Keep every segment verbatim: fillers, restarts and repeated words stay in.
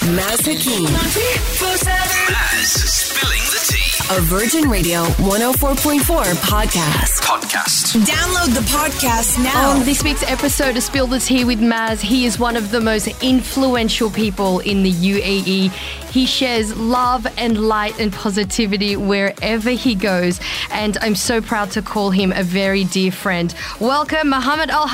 Maz Hakim. Maz Spilling the Tea. A Virgin Radio one oh four point four podcast. Podcast. Download the podcast now. On this week's episode of Spill the Tea with Maz, he is one of the most influential people in the U A E. He shares love and light and positivity wherever he goes, and I'm so proud to call him a very dear friend. Welcome, Mohammed Al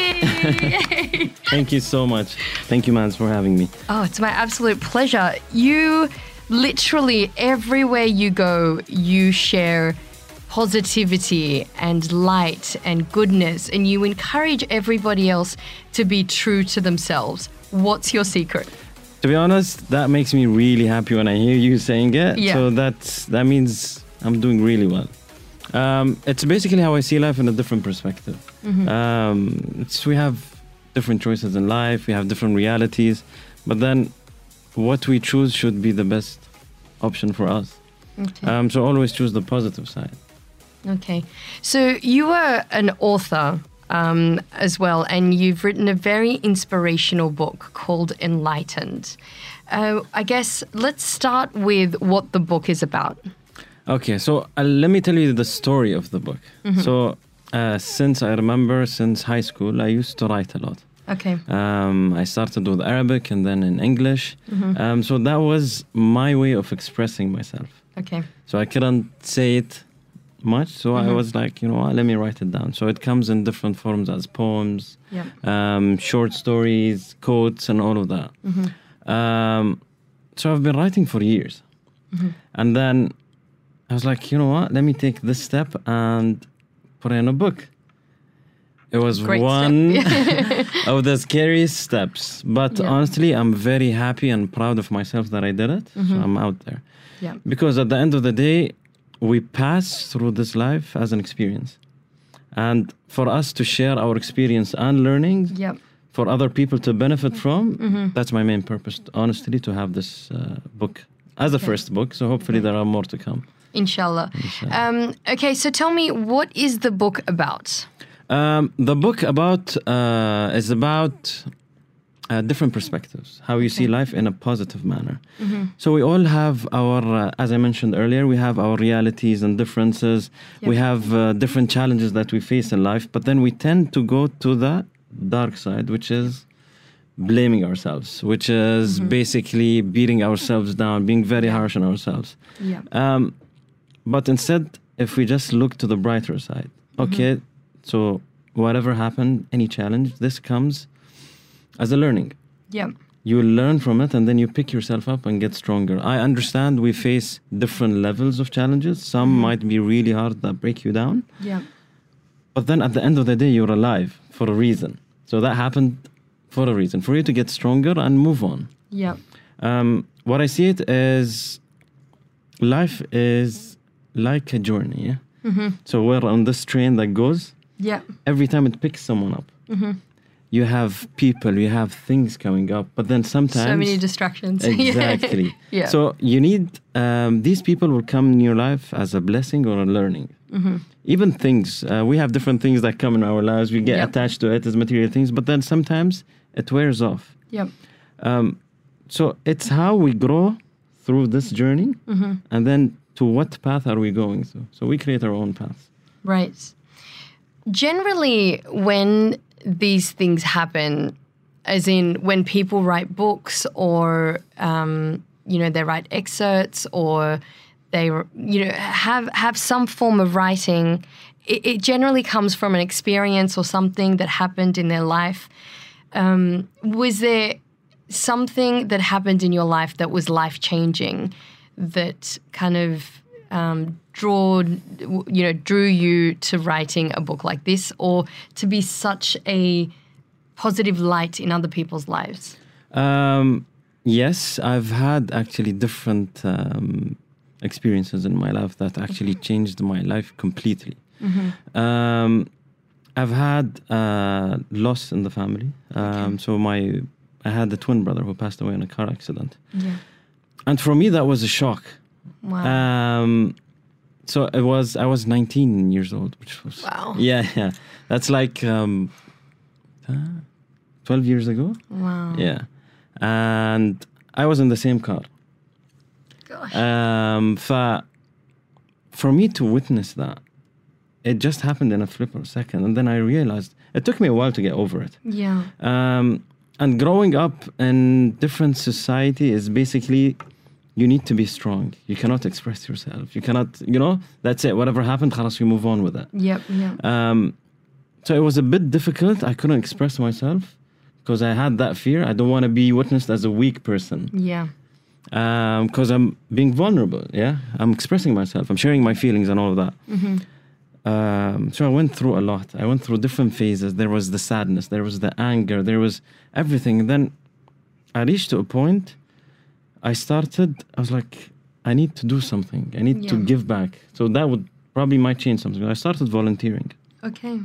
Halabi. Thank you so much. Thank you, Maz, for having me. Oh, it's my absolute pleasure. You literally, everywhere you go, you share positivity and light and goodness, and you encourage everybody else to be true to themselves. What's your secret? To be honest, that makes me really happy when I hear you saying it. Yeah. So that's, that means I'm doing really well. Um, it's basically how I see life in a different perspective. Mm-hmm. Um, it's, we have different choices in life, we have different realities, but then what we choose should be the best option for us. Okay. Um, so always choose the positive side. Okay. So you are an author um, as well, and you've written a very inspirational book called Enlightened. Uh, I guess let's start with what the book is about. Okay, so uh, let me tell you the story of the book. Mm-hmm. So uh, since I remember, since high school, I used to write a lot. Okay. Um, I started with Arabic and then in English. Mm-hmm. Um, so that was my way of expressing myself. Okay. So I couldn't say it much. So Mm-hmm. I was like, you know what, let me write it down. So it comes in different forms as poems, Yeah. um, short stories, quotes, and all of that. Mm-hmm. Um, so I've been writing for years. Mm-hmm. And then I was like, you know what, let me take this step and put it in a book. It was Great one step. of the scariest steps. But Yeah. honestly, I'm very happy and proud of myself that I did it. So I'm out there. Yeah. Because at the end of the day, we pass through this life as an experience. And for us to share our experience and learnings, Yeah. for other people to benefit from, Mm-hmm. that's my main purpose, honestly, to have this uh, book as a first book. So hopefully there are more to come. Inshallah. Um, okay, so tell me, what is the book about? Um, the book about uh, is about uh, different perspectives, how you see life in a positive manner. Mm-hmm. So we all have our, uh, as I mentioned earlier, we have our realities and differences. We Yep. have uh, different challenges that we face in life, but then we tend to go to the dark side, which is blaming ourselves, which is Mm-hmm. basically beating ourselves down, being very harsh on ourselves. Yeah. Um, but instead, if we just look to the brighter side, okay, so whatever happened, any challenge, this comes as a learning. Yeah. You learn from it and then you pick yourself up and get stronger. I understand we face different levels of challenges. Some might be really hard that break you down. Yeah. But then at the end of the day, you're alive for a reason. So that happened for a reason, for you to get stronger and move on. Yeah. Um, what I see it is life is like a journey. Yeah? Mm-hmm. So we're on this train that goes. Yeah. Every time it picks someone up, Mm-hmm. you have people, you have things coming up, but then sometimes So many distractions. exactly. Yeah. So you need um, these people will come in your life as a blessing or a learning. Mm-hmm. Even things uh, we have different things that come in our lives. We get Yep. attached to it as material things, but then sometimes it wears off. Yep. Um, so it's how we grow through this journey, Mm-hmm. and then to what path are we going through? So we create our own path. Right. Generally, when these things happen, as in when people write books or, um, you know, they write excerpts or they, you know, have, have some form of writing, it, it generally comes from an experience or something that happened in their life. Um, was there something that happened in your life that was life-changing that kind of um, draw, you know, drew you to writing a book like this, or to be such a positive light in other people's lives? Um, yes, I've had actually different um, experiences in my life that actually changed my life completely. Mm-hmm. Um, I've had uh, loss in the family. Um, Okay. So my, I had a twin brother who passed away in a car accident, Yeah. and for me that was a shock. Wow. Um, so it was. I was nineteen years old, which was Wow. Yeah, yeah. That's like um, uh, twelve years ago. Wow. Yeah, and I was in the same car. Gosh. Um, fa, for me to witness that, it just happened in a flip of a second. And then I realized, it took me a while to get over it. Yeah. Um, and growing up in different society is basically, you need to be strong. You cannot express yourself. You cannot, you know, that's it. Whatever happened, khalas, we move on with it. Yep, yep. Um, so it was a bit difficult. I couldn't express myself because I had that fear. I don't want to be witnessed as a weak person. Yeah. Because um, I'm being vulnerable, yeah? I'm expressing myself. I'm sharing my feelings and all of that. Mm-hmm. Um, so I went through a lot. I went through different phases. There was the sadness. There was the anger. There was everything. And then I reached to a point, I started, I was like, I need to do something. I need Yeah. to give back. So that would probably might change something. I started volunteering. Okay.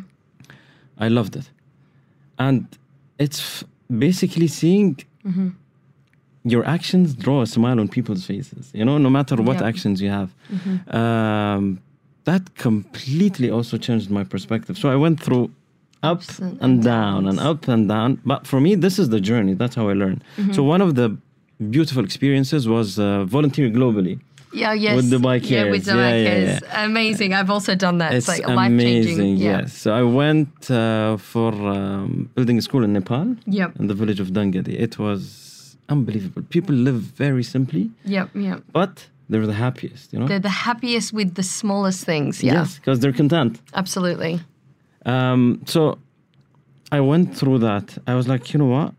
I loved it. And it's f- basically seeing Mm-hmm. your actions draw a smile on people's faces, you know, no matter what Yeah. actions you have. Mm-hmm. Um, that completely also changed my perspective. So I went through up Ups and- and, and down downs. and up and down. But for me, this is the journey. That's how I learned. Mm-hmm. So one of the beautiful experiences was uh, volunteer globally. Yeah, yes. With the bike Yeah, with cares. the Yeah, bike yeah, cares. Amazing. I've also done that. It's, It's like life-changing. amazing, Yeah. yes. So I went uh, for um, building a school in Nepal, Yep. in the village of Dangadi. It was unbelievable. People live very simply, Yep, yep. but they're the happiest, you know? They're the happiest with the smallest things. Yeah. Yes, because they're content. Absolutely. Um, so I went through that. I was like, you know what?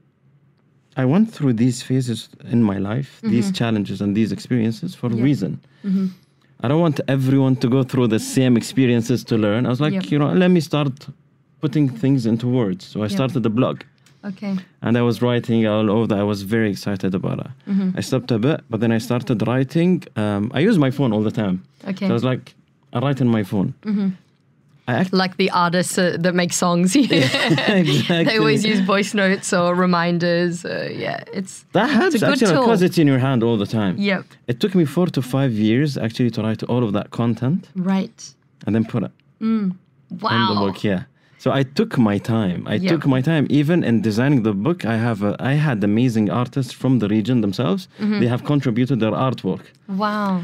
I went through these phases in my life, these challenges and these experiences for a Yeah. reason. Mm-hmm. I don't want everyone to go through the same experiences to learn. I was like, Yep. you know, let me start putting things into words. So I Yep. started a blog. Okay. And I was writing all over that. I was very excited about it. Mm-hmm. I stopped a bit, but then I started writing. Um, I use my phone all the time. Okay. So I was like, I write on my phone. Mm-hmm. I act- Like the artists uh, that make songs. exactly. They always use voice notes or reminders. Uh, yeah, it's That helps it's a good actually tool. because it's in your hand all the time. Yep. It took me four to five years actually to write all of that content Right. and then put it in the Wow. book. Yeah. So I took my time. I Yeah. took my time. Even in designing the book, I have a, I had amazing artists from the region themselves. Mm-hmm. They have contributed their artwork. Wow.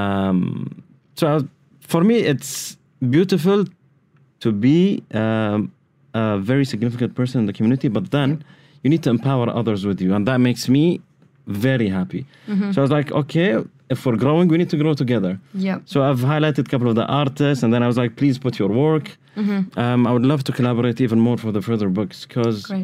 Um, so I was- for me, it's beautiful to be um, a very significant person in the community, but then you need to empower others with you, and that makes me very happy. Mm-hmm. So I was like, okay, if we're growing, we need to grow together. Yep. So I've highlighted a couple of the artists, and then I was like, please put your work. Mm-hmm. Um, I would love to collaborate even more for the further books because Great.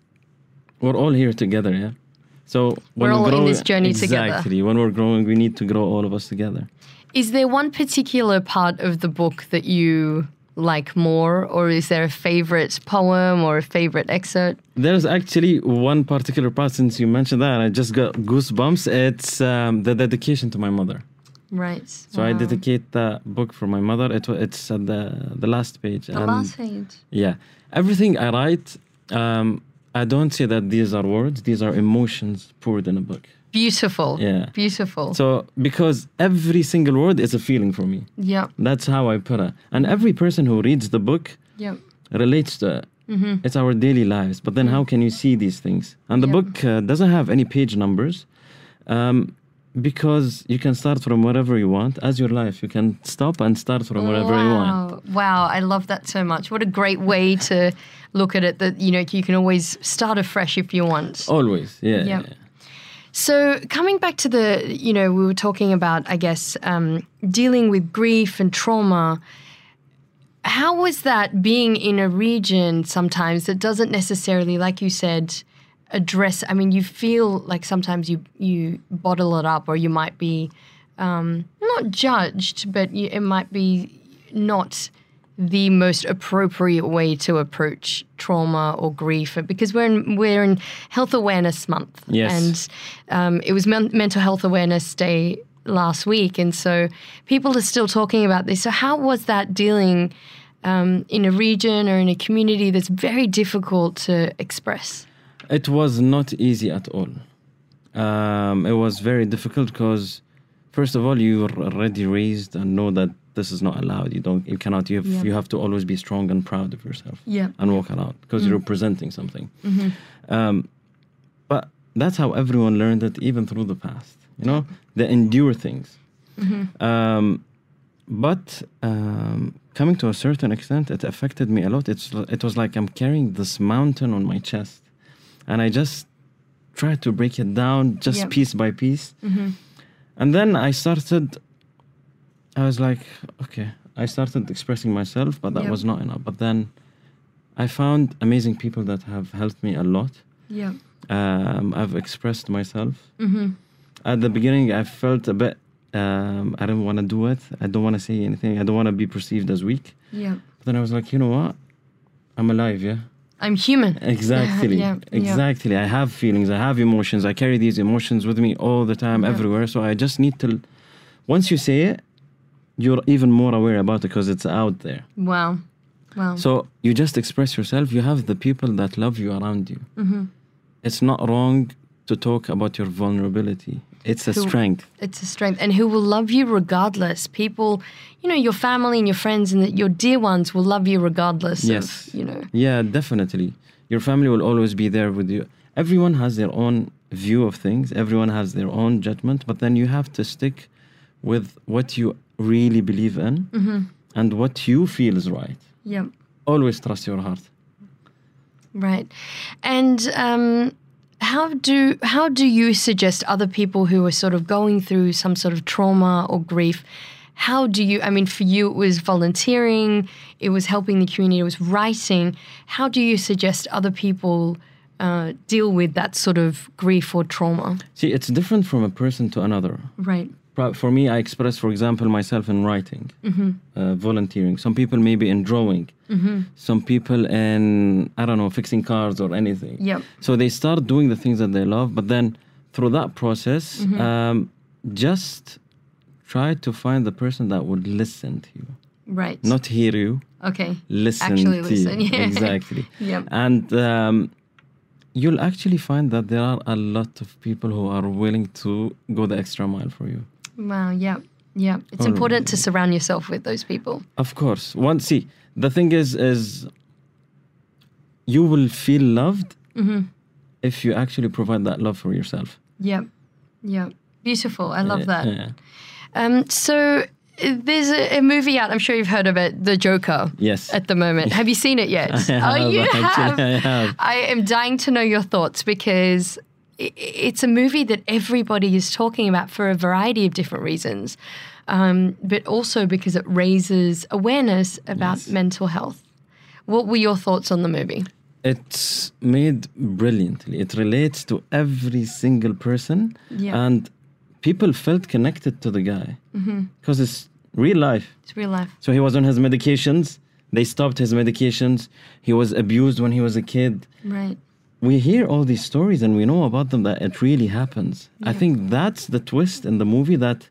we're all here together, yeah. So when We're all in growing- this journey together. Exactly. When we're growing, we need to grow all of us together. Is there one particular part of the book that you like more, or is there a favorite poem or a favorite excerpt? There's actually one particular part, since you mentioned that, and I just got goosebumps. It's um, the dedication to my mother. Right. So I dedicate that book for my mother. It, wa- it's at the the last page. The and last page. Yeah, everything I write, um, I don't say that these are words. These are emotions poured in a book. Beautiful. Yeah. Beautiful. So because every single word is a feeling for me. Yep. That's how I put it. And every person who reads the book Yep. relates to it. Mm-hmm. It's our daily lives. But then how can you see these things? And the Yep. book uh, doesn't have any page numbers um, because you can start from wherever you want. As your life, you can stop and start from wherever you want. Wow. Wow. I love that so much. What a great way to look at it, that, you know, you can always start afresh if you want. Always, yeah. Yep. yeah. So coming back to the, you know, we were talking about, I guess, um, dealing with grief and trauma. How was that being in a region sometimes that doesn't necessarily, like you said, address, I mean, you feel like sometimes you, you bottle it up, or you might be um, not judged, but you, it might be not the most appropriate way to approach trauma or grief, because we're in, we're in Health Awareness Month. Yes. And um, it was Men- Mental Health Awareness Day last week, and so people are still talking about this. So how was that dealing um, in a region or in a community that's very difficult to express? It was not easy at all. Um, it was very difficult because, first of all, you're already raised and know that this is not allowed. You don't, you cannot. You have, Yeah. you have to always be strong and proud of yourself. Yeah. And walk around because you're representing something. Mm-hmm. Um, but that's how everyone learned it, even through the past. You know, they endure things. Mm-hmm. Um, but um, coming to a certain extent, it affected me a lot. It's it was like I'm carrying this mountain on my chest, and I just tried to break it down, just Yep. piece by piece. Mm-hmm. And then I started. I was like, okay. I started expressing myself, but that Yep. was not enough. But then I found amazing people that have helped me a lot. Yeah. Um, I've expressed myself. Mm-hmm. At the beginning, I felt a bit. Um, I don't want to do it. I don't want to say anything. I don't want to be perceived as weak. Yeah. But then I was like, you know what? I'm alive, yeah? I'm human. Exactly. Yeah, yeah. Exactly. I have feelings. I have emotions. I carry these emotions with me all the time, Yeah. everywhere. So I just need to... Once you say it, you're even more aware about it because it's out there. Wow. Wow. So you just express yourself. You have the people that love you around you. Mm-hmm. It's not wrong to talk about your vulnerability. It's a Who- strength. It's a strength, and who will love you regardless. People, you know, your family and your friends and the, your dear ones will love you regardless. Yes. Of, you know. Yeah, definitely. Your family will always be there with you. Everyone has their own view of things. Everyone has their own judgment. But then you have to stick with what you really believe in Mm-hmm. and what you feel is right. Yeah. Always trust your heart. Right. And um, how do how do you suggest other people who are sort of going through some sort of trauma or grief? How do you? I mean, for you, it was volunteering. It was helping the community. It was writing. How do you suggest other people uh, deal with that sort of grief or trauma? See, it's different from a person to another. Right. Pro- For me, I express, for example, myself in writing, Mm-hmm. uh, volunteering. Some people maybe in drawing. Mm-hmm. Some people in, I don't know, fixing cars or anything. Yep. So they start doing the things that they love, but then through that process, Mm-hmm. um, just try to find the person that would listen to you, Right. not hear you, Okay. listen Actually to listen, you. yeah. Exactly. Yep. And um, you'll actually find that there are a lot of people who are willing to go the extra mile for you. Wow. Yeah. Yeah. It's Oh, important to surround yourself with those people. Of course. One, see, the thing is, is you will feel loved Mm-hmm. if you actually provide that love for yourself. Yep. Yep. Beautiful. I love Uh, that. yeah. Um, so uh, there's a, a movie out. I'm sure you've heard of it, The Joker. Yes. At the moment, have you seen it yet? I have, oh, you actually, I have. have. I am dying to know your thoughts because i- it's a movie that everybody is talking about for a variety of different reasons, um, but also because it raises awareness about Yes. mental health. What were your thoughts on the movie? It's made brilliantly. It relates to every single person, Yeah. and people felt connected to the guy because it's real life. It's real life. So he was on his medications. They stopped his medications. He was abused when he was a kid. Right. We hear all these stories and we know about them that it really happens. I Yeah. think that's the twist in the movie, that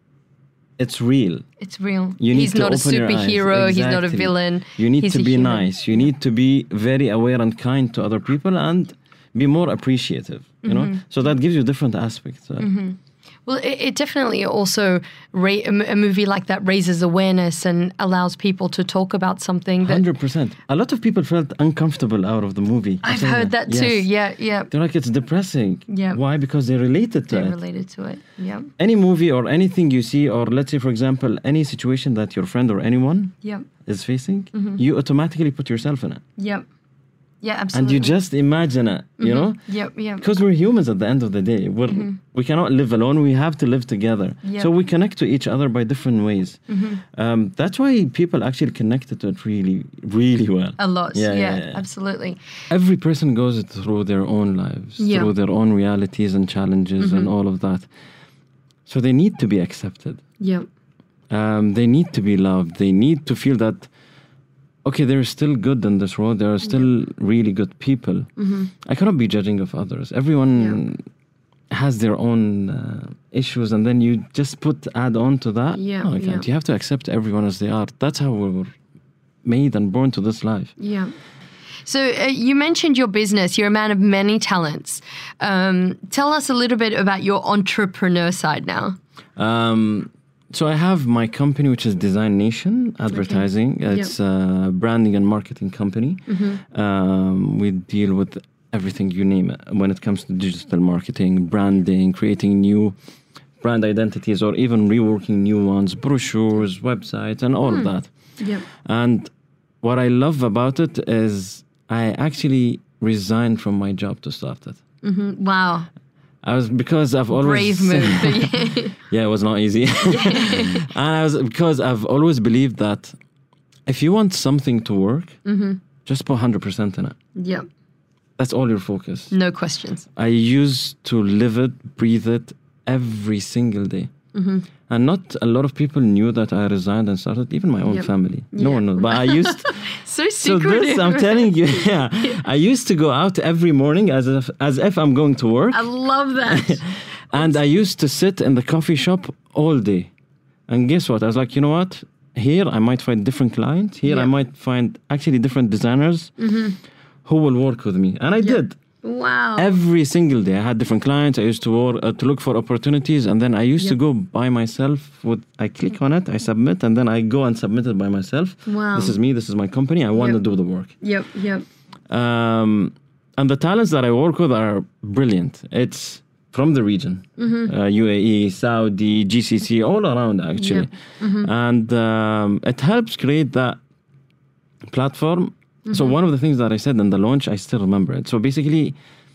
it's real. It's real. You need He's to not a open your eyes. superhero. He's not a Exactly. villain. You need He's to a be human. nice. You need to be very aware and kind to other people and be more appreciative, you Mm-hmm. know? So that gives you different aspects. Uh, Well, it, it definitely also, ra- a m- a movie like that raises awareness and allows people to talk about something that one hundred percent. A lot of people felt uncomfortable out of the movie. I've say heard that too. Yes. Yeah, yeah. They're like, it's depressing. Yeah. Why? Because they related to They're it. related to it. Yeah, Any movie or anything you see, or let's say, for example, any situation that your friend or anyone yeah, is facing, Mm-hmm. you automatically put yourself in it. yeah, yeah. And Absolutely. you just imagine it, you know? Yep, yeah. Because we're humans at the end of the day. We're, We cannot live alone. We have to live together. Yep. So we connect to each other by different ways. Um, that's why people actually connected to it really, really well. A lot. Yeah, Yeah, yeah, yeah. absolutely. Every person goes through their own lives, Yeah. through their own realities and challenges and all of that. So they need to be accepted. Yeah, Um, they need to be loved. They need to feel that, okay, there is still good in this world. There are still really good people. Mm-hmm. I cannot be judging of others. Everyone has their own uh, issues, and then you just put add on to that. Yeah, No, you can't. yeah. You have to accept everyone as they are. That's how we were made and born to this life. yeah. So uh, you mentioned your business. You're a man of many talents. Um, tell us a little bit about your entrepreneur side now. Um, so I have my company, which is Design Nation Advertising. It's a branding and marketing company. Mm-hmm. Um, we deal with everything, you name it, when it comes to digital marketing, branding, creating new brand identities, or even reworking new ones, brochures, websites, and all of that. Yep. And what I love about it is I actually resigned from my job to start it. Mm-hmm. Wow. I was because I've always Brave move. yeah, it was not easy. And I was because I've always believed that if you want something to work, mm-hmm. just put one hundred percent in it. Yep. That's all your focus. No questions. I used to live it, breathe it every single day. Mm-hmm. And not a lot of people knew that I resigned and started, even my own Yep. family. No Yeah. one knows. But I used So So secretive. this, I'm telling you, yeah. I used to go out every morning as if, as if I'm going to work. I love that. And I used to sit in the coffee shop all day. And guess what? I was like, you know what? Here I might find different clients. Here I Yeah. might find actually different designers Mm-hmm. who will work with me. And I did. Wow. Every single day I had different clients. I used to work, uh, to look for opportunities, and then I used to Yep. go by myself. With I click on it, I submit, and then I go and submit it by myself. Wow. This is me. This is my company. I want Yep. to do the work. Yep. Yep. Um, and the talents that I work with are brilliant. It's from the region, Mm-hmm. uh, U A E, Saudi, G C C, all around actually. Mm-hmm. And um, it helps create that platform. So Mm-hmm. one of the things that I said in the launch, I still remember it. So basically,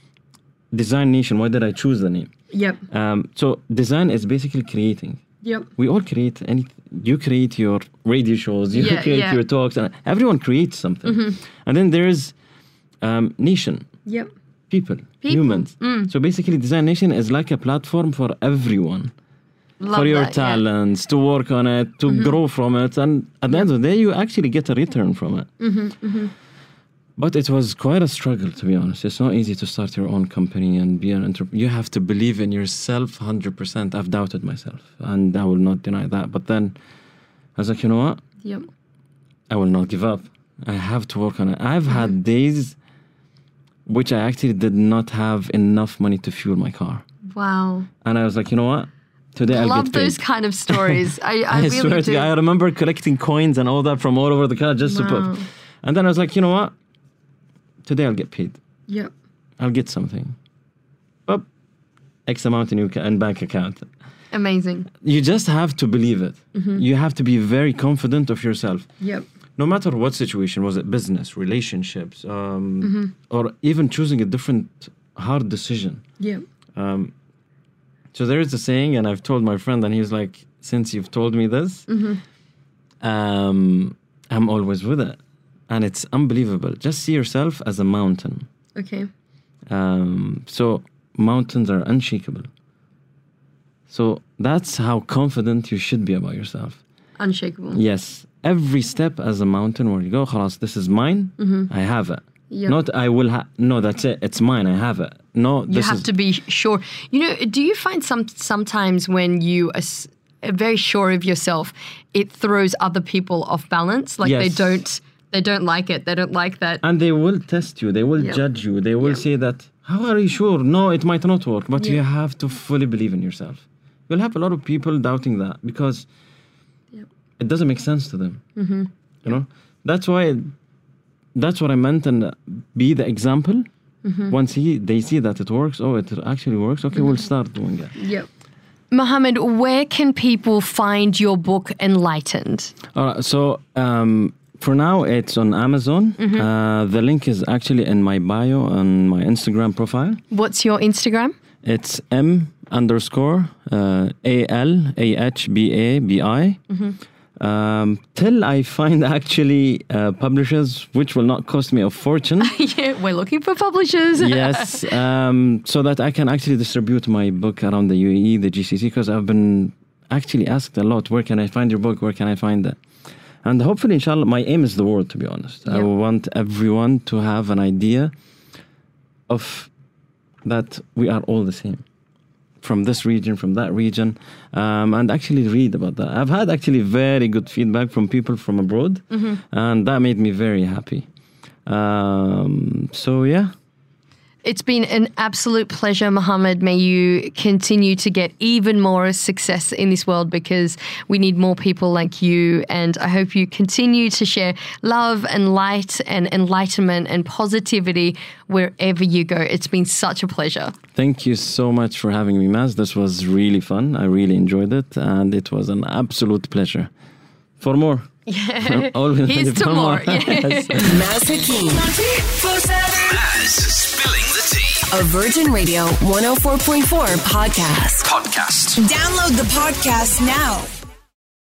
Design Nation, why did I choose the name? Yep. Um, so design is basically creating. Yep. We all create any. You create your radio shows. You Yeah, create yeah. Mm-hmm. your talks, and everyone creates something. And then there is um, nation, Yep. people, People. humans. Mm. So basically, Design Nation is like a platform for everyone, Love for your that, yeah. talents to work on it, to grow from it, and at the end of the day, you actually get a return from it. Mm-hmm, But it was quite a struggle, to be honest. It's not easy to start your own company and be an entrepreneur. You have to believe in yourself one hundred percent. I've doubted myself, and I will not deny that. But then I was like, you know what? Yep. I will not give up. I have to work on it. I've had days which I actually did not have enough money to fuel my car. Wow. And I was like, you know what? Today I'll Love get paid. those kind of stories. I, I, I really swear to do. God, I remember collecting coins and all that from all over the car just to Wow. put. And then I was like, you know what? Today I'll get paid. Yep. I'll get something. Up X amount in your ca- in bank account. Amazing. You just have to believe it. Mm-hmm. You have to be very confident of yourself. Yep. No matter what situation, was it business, relationships, um, Mm-hmm. or even choosing a different hard decision. Yep. Um, so there is a saying, and I've told my friend, and he was like, since you've told me this, Mm-hmm. um, I'm always with it. And it's unbelievable. Just see yourself as a mountain. Okay. Um, so mountains are unshakable. So that's how confident you should be about yourself. Unshakable. Yes. Every step as a mountain where you go, khalas, this is mine. I have it. Yep. Not I will have. No, that's it. It's mine. I have it. No, You this have is. to be sure. You know, do you find some sometimes when you are s- are very sure of yourself, it throws other people off balance? Like they Yes. don't, they don't like it. They don't like that. And they will test you. They will Yep. judge you. They will Yep. say that, how are you sure? No, it might not work. But you Yep. have to fully believe in yourself. You'll have a lot of people doubting that because Yep. it doesn't make sense to them. Mm-hmm. You know, that's why. That's what I meant, and be the example. Mm-hmm. Once he they see that it works, oh, it actually works. Okay, we'll start doing it. Yep. Mohammed, where can people find your book Enlightened? All right, so um, for now it's on Amazon. Mm-hmm. Uh, the link is actually in my bio on my Instagram profile. What's your Instagram? It's M underscore uh, A L A H B A B I. Um, till I find actually uh, publishers which will not cost me a fortune. Yeah, we're looking for publishers. Yes, um, so that I can actually distribute my book around the U A E, the G C C, because I've been actually asked a lot, where can I find your book? Where can I find it? And hopefully, inshallah, my aim is the world, to be honest. I Yeah. want everyone to have an idea of that we are all the same. From this region, from that region, um, and actually read about that. I've had actually very good feedback from people from abroad, and that made me very happy. Um, so yeah, It's been an absolute pleasure, Mohammed. May you continue to get even more success in this world, because we need more people like you. And I hope you continue to share love and light and enlightenment and positivity wherever you go. It's been such a pleasure. Thank you so much for having me, Maz. This was really fun. I really enjoyed it, and it was an absolute pleasure. For more. Yeah. Always Here's ready to for more. Yes. Maz Hakim. Maz spilling the tea. A Virgin Radio one oh four point four podcast. Podcast. Download the podcast now.